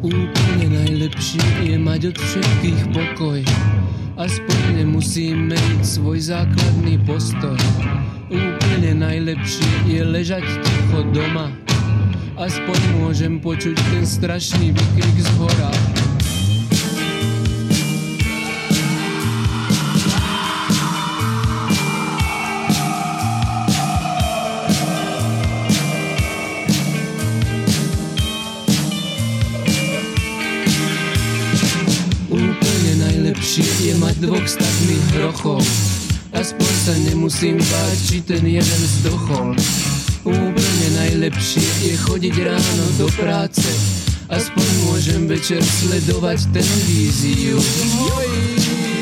Úplne najlepšie je mať od všetkých pokoj. Aspoň nemusím meniť svoj základný postoj. Úplne najlepšie je ležať ticho doma. Aspoň môžem počuť ten strašný výkrik z hora. Je mať dvoch statných hrochov. Aspoň sa nemusím báť, či ten jeden zdochol. Úplne najlepšie je chodiť ráno do práce. Aspoň môžem večer sledovať televíziu.